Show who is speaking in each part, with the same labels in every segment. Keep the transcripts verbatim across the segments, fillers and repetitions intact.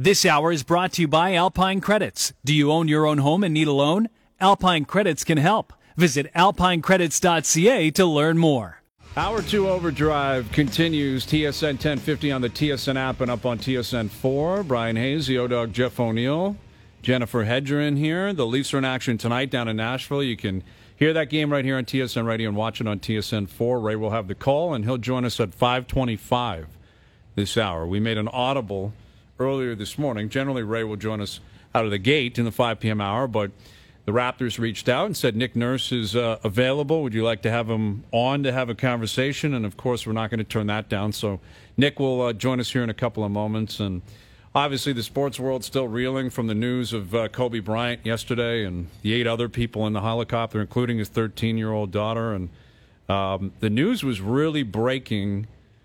Speaker 1: This hour is brought to you by Alpine Credits. Do you own your own home and need a loan? Alpine Credits can help. Visit alpine credits dot c a to learn more.
Speaker 2: Hour two Overdrive continues. T S N ten fifty on the T S N app and up on T S N four. Brian Hayes, the O-Dog, Jeff O'Neill, Jennifer Hedger here. The Leafs are in action tonight down in Nashville. You can hear that game right here on T S N Radio and watch it on T S N four. Ray will have the call, and he'll join us at five twenty-five this hour. We made an audible earlier this morning. Generally, Ray will join us out of the gate in the five p.m. hour, but the Raptors reached out and said Nick Nurse is uh, available. Would you like to have him on to have a conversation? And, of course, we're not going to turn that down. So Nick will uh, join us here in a couple of moments. And obviously the sports world's still reeling from the news of uh, Kobe Bryant yesterday and the eight other people in the helicopter, including his thirteen-year-old daughter. And um, the news was really breaking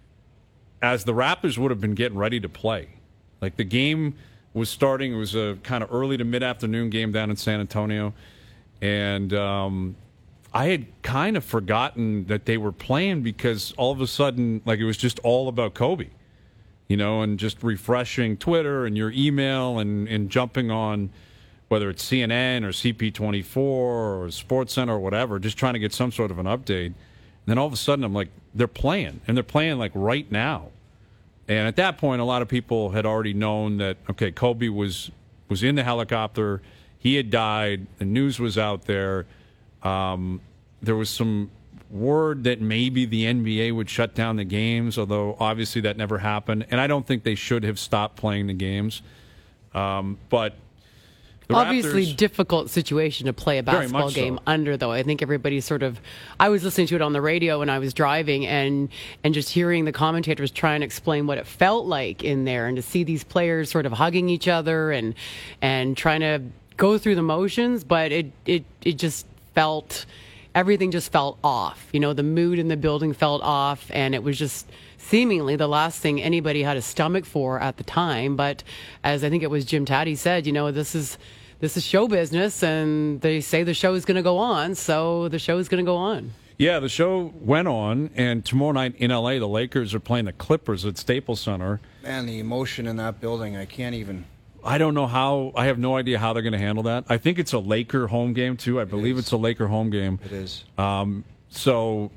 Speaker 2: as the Raptors would have been getting ready to play. Like, the game was starting. It was a kind of early to mid-afternoon game down in San Antonio. And um, I had kind of forgotten that they were playing because all of a sudden, like, it was just all about Kobe, you know, and just refreshing Twitter and your email and, and jumping on whether it's C N N or C P twenty-four or SportsCenter or whatever, just trying to get some sort of an update. And then all of a sudden, I'm like, they're playing, and they're playing, like, right now. And at that point, a lot of people had already known that, okay, Kobe was was in the helicopter. He had died. The news was out there. Um, there was some word that maybe the N B A would shut down the games, although obviously that never happened. And I don't think they should have stopped playing the games. Um, but the
Speaker 3: Obviously,
Speaker 2: Raptors,
Speaker 3: difficult situation to play a basketball game
Speaker 2: so.
Speaker 3: under, though. I think everybody sort of. I was listening to it on the radio when I was driving, and and just hearing the commentators try and explain what it felt like in there, and to see these players sort of hugging each other and and trying to go through the motions, but it it it just felt. Everything just felt off. You know, the mood in the building felt off, and it was just seemingly the last thing anybody had a stomach for at the time. But as I think it was Jim Taddy said, you know, this is this is show business, and they say the show is going to go on, so the show is going to go on.
Speaker 2: Yeah, the show went on, and tomorrow night in L A, the Lakers are playing the Clippers at Staples Center.
Speaker 4: Man, the emotion in that building, I can't even...
Speaker 2: I don't know how. I have no idea how they're going to handle that. I think it's a Laker home game, too. I believe it's a Laker home game.
Speaker 4: It is.
Speaker 2: Um, so,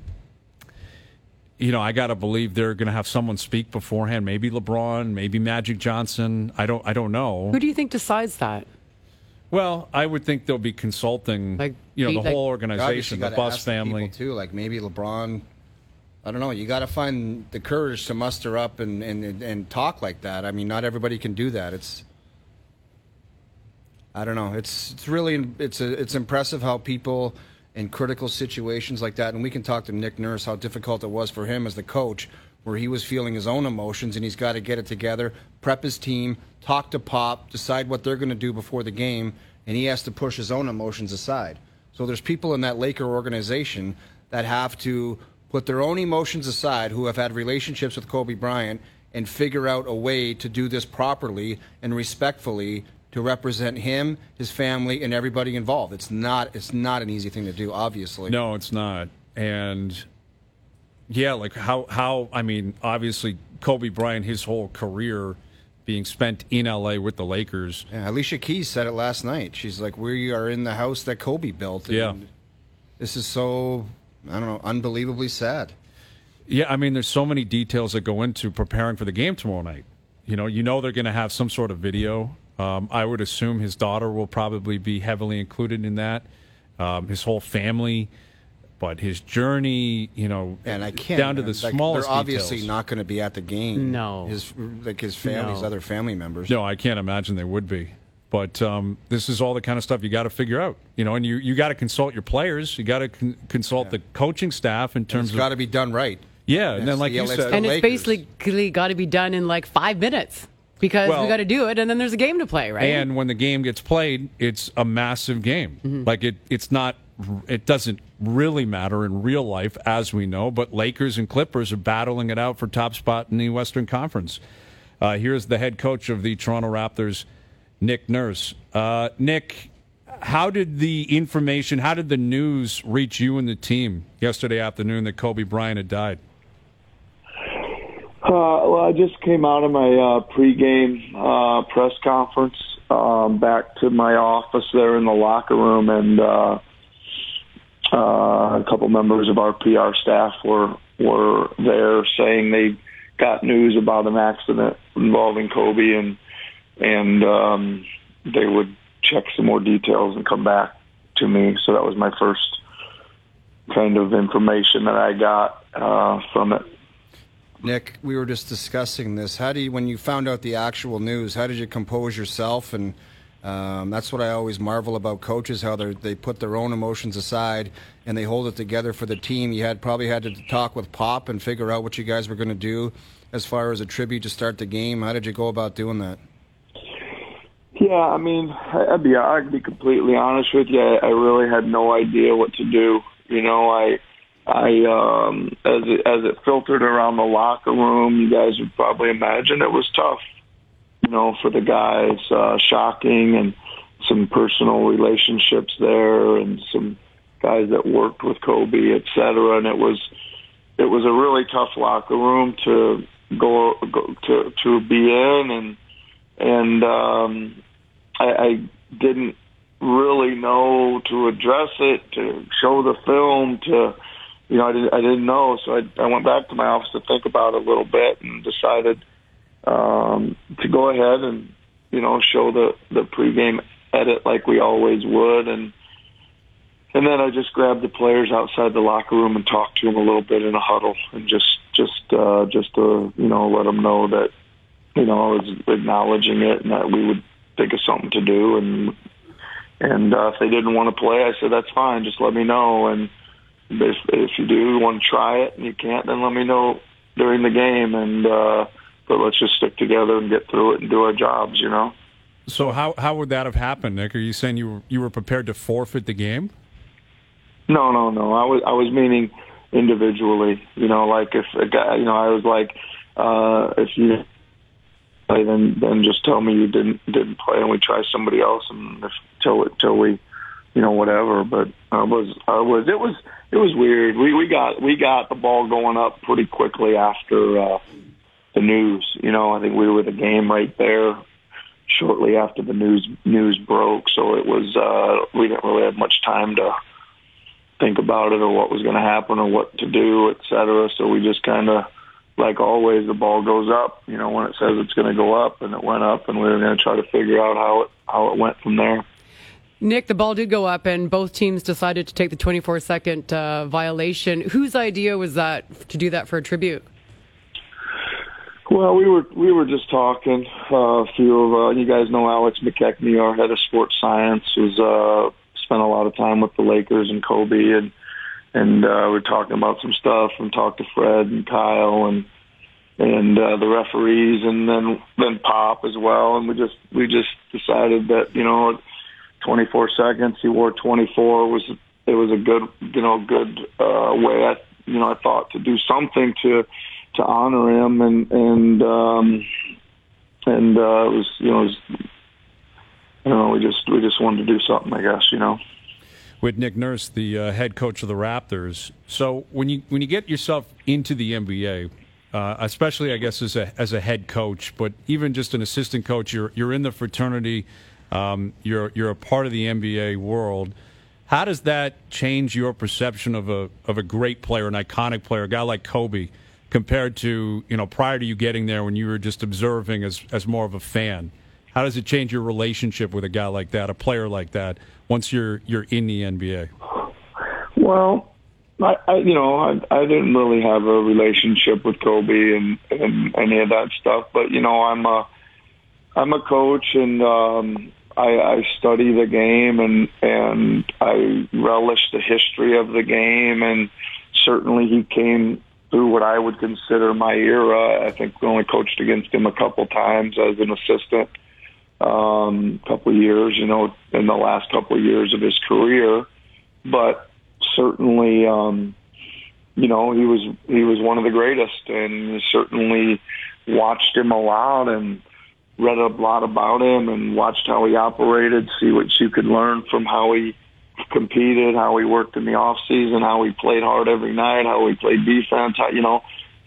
Speaker 2: you know, I got to believe they're going to have someone speak beforehand. Maybe LeBron, maybe Magic Johnson. I don't I don't know.
Speaker 3: Who do you think decides that?
Speaker 2: Well, I would think they'll be consulting,
Speaker 3: Like,
Speaker 2: you know, the
Speaker 3: like-
Speaker 2: whole organization, the
Speaker 4: gotta
Speaker 2: Buss
Speaker 4: ask the
Speaker 2: family.
Speaker 4: people, too. Like maybe LeBron... I don't know. You got to find the courage to muster up and, and, and talk like that. I mean, not everybody can do that. It's... I don't know. It's it's really it's a, it's impressive how people in critical situations like that, and we can talk to Nick Nurse how difficult it was for him as the coach, where he was feeling his own emotions and he's got to get it together, prep his team, talk to Pop, decide what they're going to do before the game, and he has to push his own emotions aside. So there's people in that Laker organization that have to put their own emotions aside, who have had relationships with Kobe Bryant, and figure out a way to do this properly and respectfully to represent him, his family, and everybody involved. It's not it's not an easy thing to do, obviously.
Speaker 2: No, it's not. And, yeah, like how, how I mean, obviously Kobe Bryant, his whole career being spent in L A with the Lakers.
Speaker 4: Yeah, Alicia Keys said it last night. She's like, we are in the house that Kobe built. And
Speaker 2: Yeah.
Speaker 4: This is so, I don't know, unbelievably sad.
Speaker 2: Yeah, I mean, there's so many details that go into preparing for the game tomorrow night. You know, you know they're going to have some sort of video. Um, I would assume his daughter will probably be heavily included in that. Um, his whole family, but his journey, you know,
Speaker 4: And I can't
Speaker 2: down to the
Speaker 4: like,
Speaker 2: smallest
Speaker 4: They're obviously
Speaker 2: details.
Speaker 4: not going to be at the game.
Speaker 3: No.
Speaker 4: his like his family, his
Speaker 3: No.
Speaker 4: other family members.
Speaker 2: No, I can't imagine they would be. But um, this is all the kind of stuff you got to figure out, you know. And you, you got to consult your players. You got to con- consult
Speaker 4: Yeah.
Speaker 2: the coaching staff in
Speaker 4: And
Speaker 2: terms
Speaker 4: it's
Speaker 2: of
Speaker 4: got to be done right.
Speaker 2: yeah. And then,
Speaker 4: It's
Speaker 2: like
Speaker 4: the-
Speaker 2: you
Speaker 4: it's
Speaker 2: said,
Speaker 4: the
Speaker 3: And it's
Speaker 4: Lakers.
Speaker 3: basically got to be done in like five minutes because
Speaker 2: Well-
Speaker 3: we got to do it, and then there's a game to play, right?
Speaker 2: and when the game gets played, it's a massive game.
Speaker 3: Mm-hmm.
Speaker 2: Like it, it's not. It doesn't really matter in real life, as we know. But Lakers and Clippers are battling it out for top spot in the Western Conference. Uh, here's the head coach of the Toronto Raptors, Nick Nurse. Uh, Nick, how did the information, how did the news reach you and the team yesterday afternoon that Kobe Bryant had died?
Speaker 5: Uh, well, I just came out of my uh, pregame uh, press conference, um, back to my office there in the locker room, and uh, uh, a couple members of our P R staff were were there saying they got news about an accident involving Kobe, and and um, they would check some more details and come back to me. So that was my first kind of information that I got uh, from it.
Speaker 4: Nick, we were just discussing this. How do you, when you found out the actual news, how did you compose yourself? And um, that's what I always marvel about coaches, how they they put their own emotions aside and they hold it together for the team. You had probably had to talk with Pop and figure out what you guys were going to do as far as a tribute to start the game. How did you go about doing that?
Speaker 5: Yeah, I mean, I'd be I'd be completely honest with you. I, I really had no idea what to do. You know, I. I, um, as it, as it filtered around the locker room, you guys would probably imagine it was tough, you know, for the guys, uh, shocking, and some personal relationships there, and some guys that worked with Kobe, et cetera. And it was, it was a really tough locker room to go, go to, to be in. And, and, um, I, I didn't really know to address it, to show the film, to, You know, I didn't, I didn't know, so I, I went back to my office to think about it a little bit and decided um, to go ahead and, you know, show the, the pregame edit like we always would. And and then I just grabbed the players outside the locker room and talked to them a little bit in a huddle, and just just uh, just to, you know, let them know that, you know, I was acknowledging it and that we would think of something to do. And, and uh, if they didn't want to play, I said, that's fine, just let me know. And If, if you do want to try it and you can't, then let me know during the game. And uh, but let's just stick together and get through it and do our jobs, you know.
Speaker 2: So how how would that have happened, Nick? Are you saying you were, you were prepared to forfeit the game?
Speaker 5: No, no, no. I was I was meaning individually. You know, like if a guy, you know, I was like, uh, if you play, then then just tell me you didn't didn't play, and we try somebody else, and if, till till we, you know, whatever. But I was I was it was. It was weird. We we got we got the ball going up pretty quickly after uh, the news. You know, I think we were the game right there shortly after the news news broke. So it was uh, we didn't really have much time to think about it or what was going to happen or what to do, et cetera. So we just kind of, like always, the ball goes up. You know, when it says it's going to go up, and it went up, and we were going to try to figure out how it how it went from there.
Speaker 3: Nick, the ball did go up, and both teams decided to take the twenty-four second uh, violation. Whose idea was that to do that for a tribute?
Speaker 5: Well, we were we were just talking. Uh, a few of uh, you guys know Alex McKechnie, our head of sports science, who's uh, spent a lot of time with the Lakers and Kobe, and and uh, we were talking about some stuff, and talked to Fred and Kyle and and uh, the referees, and then then Pop as well, and we just we just decided that, you know, twenty-four seconds. He wore twenty-four. Was it was a good, you know, good uh, way. I, you know, I thought to do something to to honor him, and and um, and uh, it was, you know, it was, you know, we just we just wanted to do something, I guess, you know.
Speaker 2: With Nick Nurse, the uh, head coach of the Raptors. So when you when you get yourself into the N B A, uh, especially I guess as a as a head coach, but even just an assistant coach, you're you're in the fraternity. Um, you're you're a part of the N B A world. How does that change your perception of a of a great player, an iconic player, a guy like Kobe, compared to, you know, prior to you getting there when you were just observing as as more of a fan? How does it change your relationship with a guy like that, a player like that, once you're you're in the N B A?
Speaker 5: Well, I, I you know I, I didn't really have a relationship with Kobe and, and any of that stuff, but you know I'm a I'm a coach, and um, I, I study the game, and and I relish the history of the game, and certainly he came through what I would consider my era. I think we only coached against him a couple times as an assistant, um, a couple of years, you know, in the last couple of years of his career. But certainly, um, you know, he was he was one of the greatest, and certainly watched him a lot and read a lot about him and watched how he operated, see what you could learn from how he competed, how he worked in the off season, how he played hard every night, how he played defense, how, you know,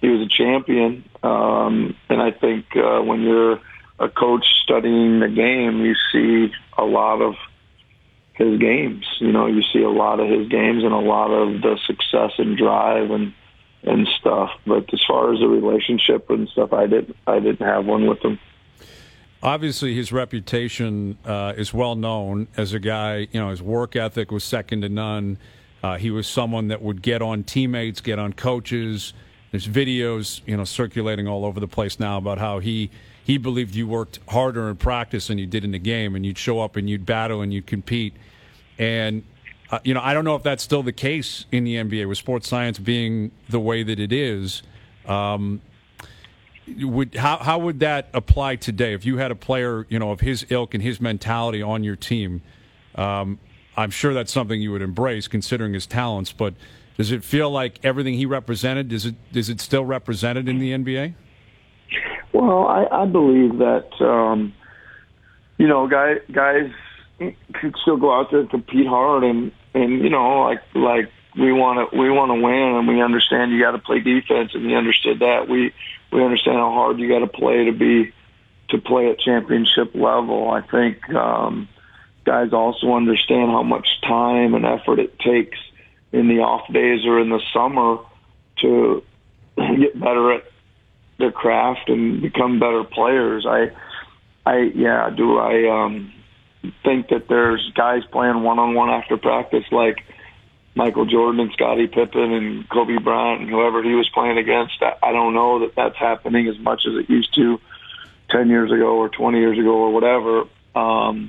Speaker 5: he was a champion. Um, and I think uh, when you're a coach studying the game, you see a lot of his games. You know, you see a lot of his games and a lot of the success and drive and and stuff. But as far as the relationship and stuff, I didn't I didn't have one with him.
Speaker 2: Obviously, his reputation uh, is well known as a guy. You know, his work ethic was second to none. Uh, he was someone that would get on teammates, get on coaches. There's videos, you know, circulating all over the place now about how he he believed you worked harder in practice than you did in the game, and you'd show up and you'd battle and you'd compete. And uh, you know, I don't know if that's still the case in the N B A with sports science being the way that it is. Um, would how how would that apply today if you had a player, you know, of his ilk and his mentality on your team? Um, I'm sure that's something you would embrace, considering his talents. But does it feel like everything he represented, is it is it still represented in the N B A?
Speaker 5: Well, I, I believe that um, you know, guys guys can still go out there and compete hard, and, and you know, like like we want to we want to win, and we understand you got to play defense, and we understood that. We we understand how hard you got to play to be to play at championship level. I think um, guys also understand how much time and effort it takes in the off days or in the summer to get better at their craft and become better players. I, I, yeah, do I um, think that there's guys playing one-on-one after practice like Michael Jordan and Scottie Pippen and Kobe Bryant and whoever he was playing against. I, I don't know that that's happening as much as it used to ten years ago or twenty years ago or whatever. Um,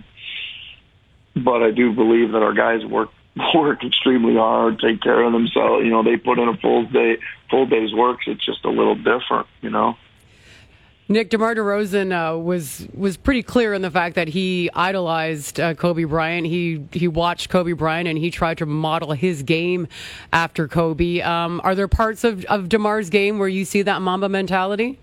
Speaker 5: but I do believe that our guys work work extremely hard, take care of themselves. You know, they put in a full day, full day's work. It's just a little different, you know.
Speaker 3: Nick, DeMar DeRozan uh, was was pretty clear in the fact that he idolized uh, Kobe Bryant. He he watched Kobe Bryant and he tried to model his game after Kobe. Um, are there parts of, of DeMar's game where you see that Mamba mentality?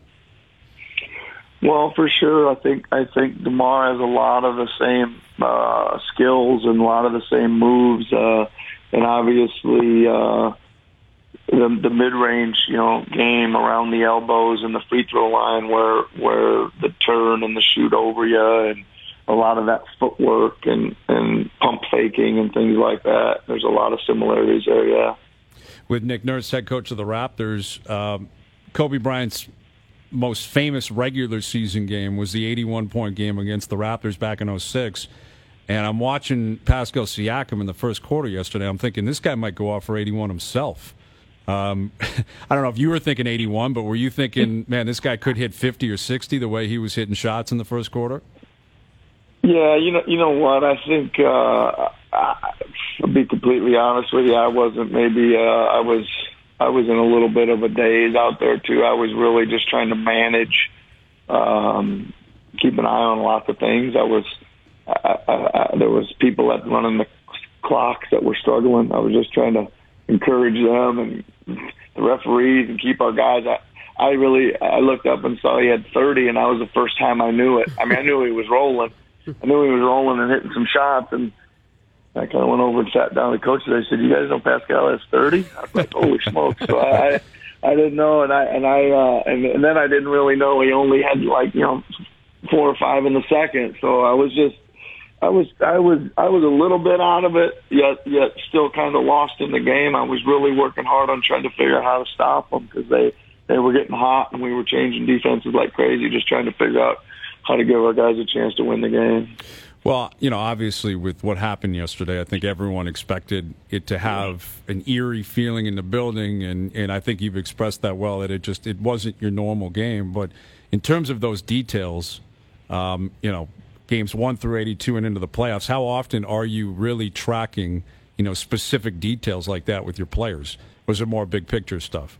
Speaker 5: Well, for sure. I think I think DeMar has a lot of the same uh, skills and a lot of the same moves, uh, and obviously uh, the, the mid-range, you know, game around the elbows and the free throw line, where where the turn and the shoot over you, and a lot of that footwork and and pump faking and things like that. There's a lot of similarities there. Yeah.
Speaker 2: With Nick Nurse, head coach of the Raptors, um, Kobe Bryant's most famous regular season game was the eighty-one point game against the Raptors back in oh six. And I'm watching Pascal Siakam in the first quarter yesterday. I'm thinking this guy might go off for eighty-one himself. Um, I don't know if you were thinking eighty-one, but were you thinking, man, this guy could hit fifty or sixty the way he was hitting shots in the first quarter?
Speaker 5: Yeah, you know, you know what? I think uh, I, I'll be completely honest with you. I wasn't maybe uh, I was. I was in a little bit of a daze out there, too. I was really just trying to manage, um, keep an eye on lots of things. I was, I, I, I, there was people that running the clocks that were struggling. I was just trying to encourage them and the referees and keep our guys. I, I really, I looked up and saw he had thirty, and that was the first time I knew it. I mean, I knew he was rolling. I knew he was rolling and hitting some shots, and I kind of went over and sat down with the coach today. I said, "You guys know Pascal has thirty?" I was like, "Holy smokes!" So I, I didn't know, and I and I uh, and, and then I didn't really know he only had like you know four or five in the second. So I was just, I was, I was, I was a little bit out of it, yet yet still kind of lost in the game. I was really working hard on trying to figure out how to stop them because they they were getting hot and we were changing defenses like crazy, just trying to figure out how to give our guys a chance to win the game.
Speaker 2: Well, you know, obviously with what happened yesterday, I think everyone expected it to have an eerie feeling in the building, and, and I think you've expressed that well, that it just it wasn't your normal game. But in terms of those details, um, you know, games one through eighty-two and into the playoffs, how often are you really tracking, you know, specific details like that with your players? Was it more big picture stuff?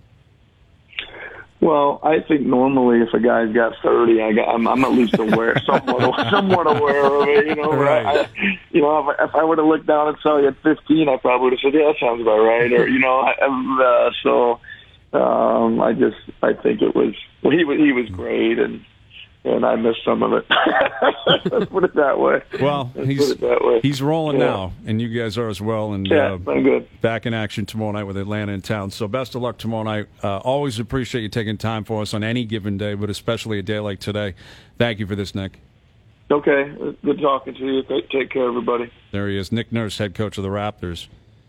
Speaker 5: Well, I think normally if a guy's got thirty, I got, I'm, I'm at least aware, somewhat, somewhat aware of it, you know.
Speaker 2: Right.
Speaker 5: I, you know, if, if I would have looked down and saw he had fifteen, I probably would have said, "Yeah, that sounds about right." Or, you know, I, uh, so um, I just, I think it was. Well, he was, he was great, and and I missed some of it. Let's put it that way.
Speaker 2: Well,
Speaker 5: Let's
Speaker 2: he's
Speaker 5: put it that way.
Speaker 2: he's rolling
Speaker 5: Yeah.
Speaker 2: now, and you guys are as well. And
Speaker 5: Yeah,
Speaker 2: uh,
Speaker 5: playing good.
Speaker 2: back in action tomorrow night with Atlanta in town. So best of luck tomorrow night. Uh, always appreciate you taking time for us on any given day, but especially a day like today. Thank you for this, Nick.
Speaker 5: Okay, good talking to you. Take, take care, everybody.
Speaker 2: There he is, Nick Nurse, head coach of the Raptors.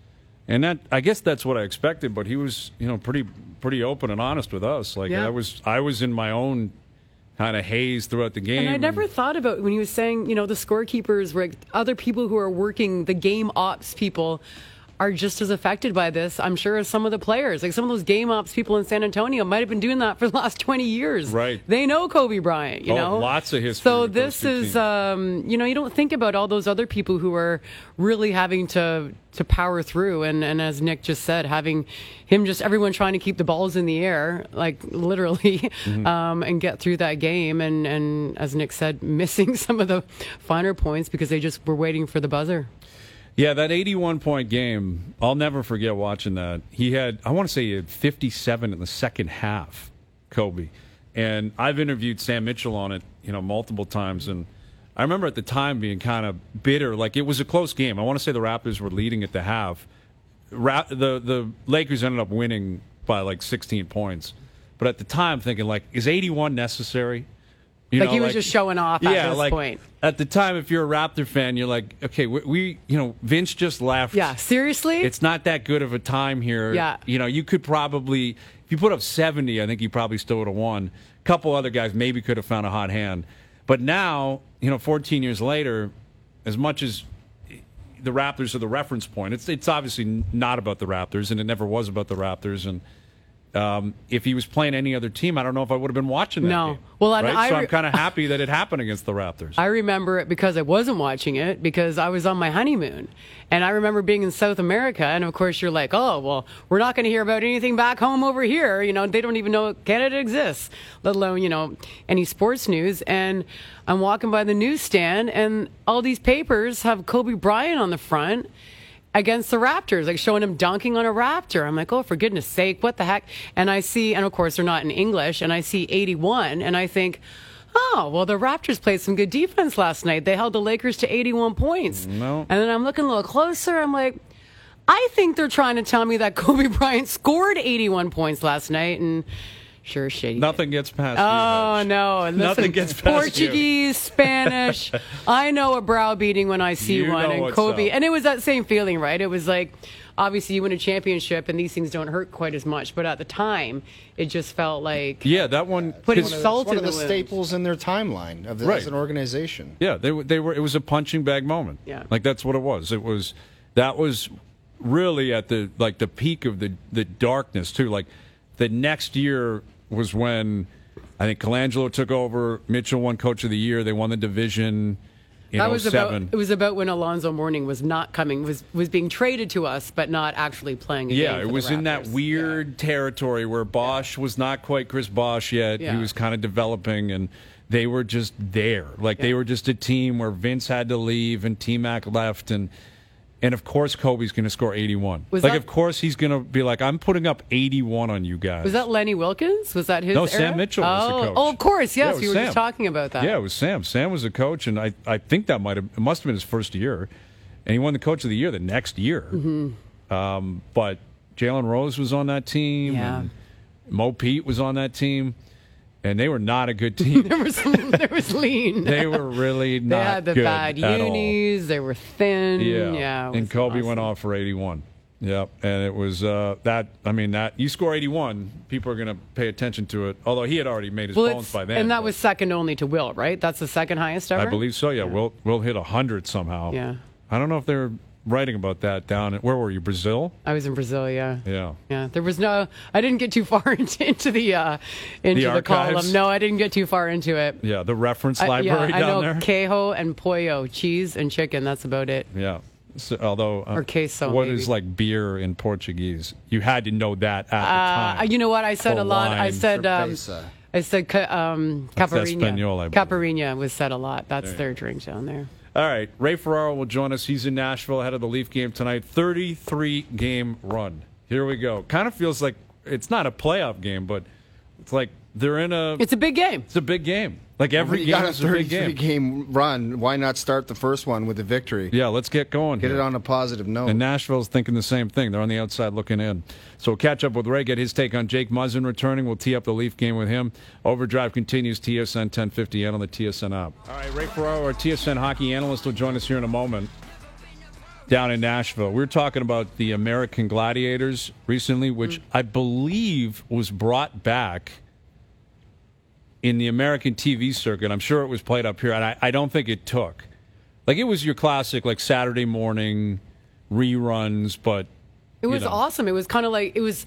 Speaker 2: And that, I guess that's what I expected, but he was, you know, pretty pretty open and honest with us. Like
Speaker 3: Yeah.
Speaker 2: I was, I was in my own kind of haze throughout the game.
Speaker 3: And I never thought about when he was saying, you know, the scorekeepers, were other people who are working, the game ops people are just as affected by this, I'm sure, as some of the players. Like some of those game ops people in San Antonio might have been doing that for the last twenty years.
Speaker 2: Right.
Speaker 3: They know Kobe Bryant, you
Speaker 2: Oh,
Speaker 3: know.
Speaker 2: lots of history
Speaker 3: So
Speaker 2: with those
Speaker 3: this
Speaker 2: two
Speaker 3: is,
Speaker 2: teams.
Speaker 3: um, you know, you don't think about all those other people who are really having to to power through. And, and as Nick just said, having him just everyone trying to keep the balls in the air, like literally,
Speaker 2: Mm-hmm.
Speaker 3: um, and get through that game. And, and as Nick said, missing some of the finer points because they just were waiting for the buzzer.
Speaker 2: Yeah, that eighty-one point game, I'll never forget watching that. He had, I want to say he had fifty-seven in the second half, Kobe. And I've interviewed Sam Mitchell on it, you know, multiple times. And I remember at the time being kind of bitter. Like, it was a close game. I want to say the Raptors were leading at the half. Ra- the, the Lakers ended up winning by like sixteen points. But at the time, thinking, like, is eighty-one necessary? You
Speaker 3: Like
Speaker 2: know,
Speaker 3: he was just showing off at
Speaker 2: yeah,
Speaker 3: this
Speaker 2: like,
Speaker 3: point.
Speaker 2: At the time, if you're a Raptor fan, you're like, okay, we, we, you know, Vince just left.
Speaker 3: Yeah, seriously?
Speaker 2: It's not that good of a time here.
Speaker 3: Yeah.
Speaker 2: You know, you could probably, if you put up seventy, I think you probably still would have won. A couple other guys maybe could have found a hot hand. But now, you know, fourteen years later, as much as the Raptors are the reference point, it's it's obviously not about the Raptors, and it never was about the Raptors. And um, if he was playing any other team, I don't know if I would have been watching that
Speaker 3: No.
Speaker 2: game.
Speaker 3: Well, and
Speaker 2: right?
Speaker 3: I
Speaker 2: so
Speaker 3: re-
Speaker 2: I'm kind of happy that it happened against the Raptors.
Speaker 3: I remember it because I wasn't watching it because I was on my honeymoon. And I remember being in South America. And of course, you're like, oh, well, we're not going to hear about anything back home over here. You know, they don't even know Canada exists, let alone, you know, any sports news. And I'm walking by the newsstand and all these papers have Kobe Bryant on the front against the Raptors, like showing him dunking on a Raptor. I'm like, oh, for goodness sake, what the heck? And I see, and of course they're not in English, and I see eighty-one, and I think, oh, well, the Raptors played some good defense last night. They held the Lakers to eighty-one points.
Speaker 2: No.
Speaker 3: And then I'm looking a little closer, I'm like, I think they're trying to tell me that Kobe Bryant scored eighty-one points last night, and sure as shit.
Speaker 2: Nothing gets past you.
Speaker 3: Oh,
Speaker 2: Hedge.
Speaker 3: no. Listen,
Speaker 2: Nothing gets past
Speaker 3: Portuguese, Spanish. I know a browbeating when I see
Speaker 2: You
Speaker 3: one.
Speaker 2: know
Speaker 3: And
Speaker 2: what's
Speaker 3: Kobe.
Speaker 2: up.
Speaker 3: And it was that same feeling, right? It was like, obviously, you win a championship and these things don't hurt quite as much. But at the time, it just felt like
Speaker 2: Yeah, that one.
Speaker 3: putting
Speaker 2: 'cause-
Speaker 3: salt
Speaker 4: It's one
Speaker 3: in
Speaker 4: of
Speaker 3: the
Speaker 4: the
Speaker 3: wound.
Speaker 4: staples in their timeline of the,
Speaker 2: Right.
Speaker 4: as an organization.
Speaker 2: Yeah, they were- they were. It was a punching bag moment.
Speaker 3: Yeah.
Speaker 2: like that's what it was. It was that was really at the like the peak of the the darkness too. Like the next year was when I think Colangelo took over. Mitchell won Coach of the Year. They won the division in
Speaker 3: That was about.
Speaker 2: oh seven.
Speaker 3: It was about when Alonzo Mourning was not coming, was was being traded to us, but not actually playing. A game
Speaker 2: Yeah,
Speaker 3: for
Speaker 2: it
Speaker 3: the
Speaker 2: was in that
Speaker 3: Raptors.
Speaker 2: weird territory where Bosch was not quite Chris Bosch yet.
Speaker 3: Yeah.
Speaker 2: He was kind of developing, and they were just there. Like they
Speaker 3: Yeah.
Speaker 2: were just a team where Vince had to leave and T-Mac left, and and of course Kobe's going to score eighty-one.
Speaker 3: Was
Speaker 2: like
Speaker 3: that-
Speaker 2: of course he's going to be like, I'm putting up eighty-one on you guys.
Speaker 3: Was that Lenny Wilkins? Was that his?
Speaker 2: No,
Speaker 3: era?
Speaker 2: Sam Mitchell was the
Speaker 3: oh,
Speaker 2: coach.
Speaker 3: Oh, of course,
Speaker 2: Yeah, it
Speaker 3: yes.
Speaker 2: was
Speaker 3: we were
Speaker 2: Sam.
Speaker 3: just talking about that.
Speaker 2: Yeah, it was Sam. Sam was the coach, and I, I think that might have it must have been his first year, and he won the Coach of the Year the next year. Mm-hmm. Um, but Jalen Rose was on that team.
Speaker 3: Yeah.
Speaker 2: And Mo Pete was on that team, and they were not a good team.
Speaker 3: There was there was lean.
Speaker 2: They were really not
Speaker 3: They had the
Speaker 2: good
Speaker 3: bad
Speaker 2: at all.
Speaker 3: unis. They were thin.
Speaker 2: Yeah,
Speaker 3: Yeah. it
Speaker 2: and
Speaker 3: was
Speaker 2: Kobe
Speaker 3: awesome.
Speaker 2: went off for eighty-one. Yep, and it was uh, that. I mean, that you score eighty-one, people are going to pay attention to it. Although he had already made his
Speaker 3: Well,
Speaker 2: bones
Speaker 3: it's,
Speaker 2: by then,
Speaker 3: and that
Speaker 2: but
Speaker 3: was second only to Will, right? That's the second highest ever.
Speaker 2: I believe so. Yeah, we'll we'll hit a hundred somehow.
Speaker 3: Yeah.
Speaker 2: I don't know if they're writing about that down. At, where were you? Brazil?
Speaker 3: I was in Brazil. Yeah.
Speaker 2: Yeah.
Speaker 3: Yeah, there was no. I didn't get too far into, into the uh, into
Speaker 2: The
Speaker 3: the,
Speaker 2: archives?
Speaker 3: column. No, I didn't get too far into it.
Speaker 2: Yeah, the reference
Speaker 3: I,
Speaker 2: library
Speaker 3: yeah, I
Speaker 2: down
Speaker 3: know
Speaker 2: there.
Speaker 3: queijo and pollo, cheese and chicken. That's about it.
Speaker 2: Yeah. So, although, uh,
Speaker 3: Or queso,
Speaker 2: what
Speaker 3: maybe.
Speaker 2: is like beer in Portuguese? You had to know that at the
Speaker 3: Uh,
Speaker 2: time.
Speaker 3: you know what? I said
Speaker 2: For
Speaker 3: a lot. I
Speaker 2: wine.
Speaker 3: said. Um,
Speaker 4: Cerveza.
Speaker 3: I said ca- um,
Speaker 2: That's
Speaker 3: caipirinha.
Speaker 2: Espanol, I believe.
Speaker 3: Caipirinha was said a lot. That's their drink down there.
Speaker 2: All right, Ray Ferraro will join us. He's in Nashville ahead of the Leaf game tonight. thirty-three game run. Here we go. Kind of feels like it's not a playoff game, but it's like They're in a.
Speaker 3: It's a big game.
Speaker 2: It's a big game. Like every
Speaker 4: you
Speaker 2: game
Speaker 4: got a
Speaker 2: is a big
Speaker 4: thirty-three
Speaker 2: game.
Speaker 4: game run. Why not start the first one with a victory?
Speaker 2: Yeah, let's get going.
Speaker 4: Get
Speaker 2: here.
Speaker 4: it on a positive note.
Speaker 2: And Nashville's thinking the same thing. They're on the outside looking in. So we'll catch up with Ray, get his take on Jake Muzzin returning. We'll tee up the Leaf game with him. Overdrive continues, T S N ten fifty and on the T S N app. All right, Ray Ferraro, our T S N hockey analyst, will join us here in a moment down in Nashville. We were talking about the American Gladiators recently, which mm. I believe was brought back in the American T V circuit. I'm sure it was played up here, and I, I don't think it took. Like, it was your classic, like, Saturday morning reruns, but
Speaker 3: it was
Speaker 2: you know.
Speaker 3: awesome. It was kind of like, it was,